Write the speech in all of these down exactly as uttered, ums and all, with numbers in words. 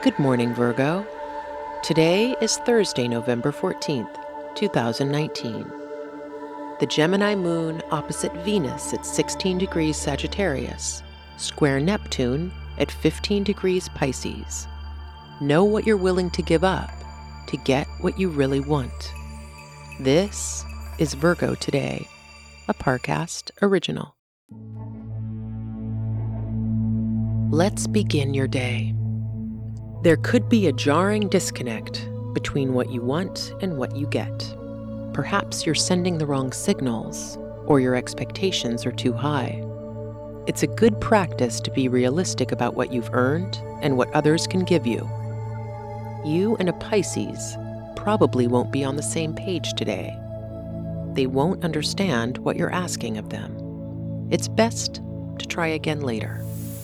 Good morning, Virgo. Today is Thursday, November fourteenth, two thousand nineteen. The Gemini moon opposite Venus at sixteen degrees Sagittarius, square Neptune at fifteen degrees Pisces. Know what you're willing to give up to get what you really want. This is Virgo Today, a Parcast original. Let's begin your day. There could be a jarring disconnect between what you want and what you get. Perhaps you're sending the wrong signals, or your expectations are too high. It's a good practice to be realistic about what you've earned and what others can give you. You and a Pisces probably won't be on the same page today. They won't understand what you're asking of them. It's best to try again later.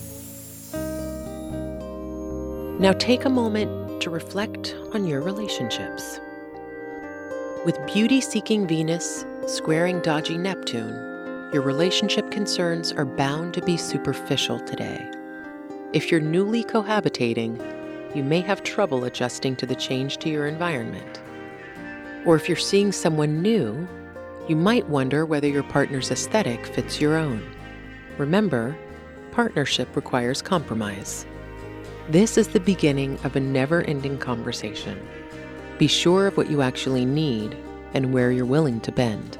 Now take a moment to reflect on your relationships. With beauty-seeking Venus squaring dodgy Neptune, your relationship concerns are bound to be superficial today. If you're newly cohabitating, you may have trouble adjusting to the change to your environment. Or if you're seeing someone new, you might wonder whether your partner's aesthetic fits your own. Remember, partnership requires compromise. This is the beginning of a never-ending conversation. Be sure of what you actually need and where you're willing to bend.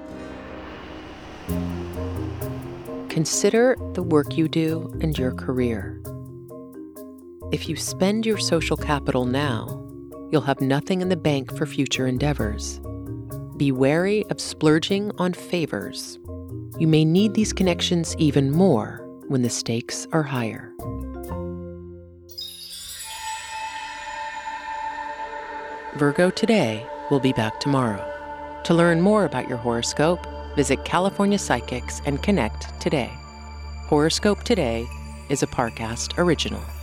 Consider the work you do and your career. If you spend your social capital now, you'll have nothing in the bank for future endeavors. Be wary of splurging on favors. You may need these connections even more when the stakes are higher. Virgo Today will be back tomorrow. To learn more about your horoscope, visit California Psychics and connect today. Horoscope Today is a Parcast original.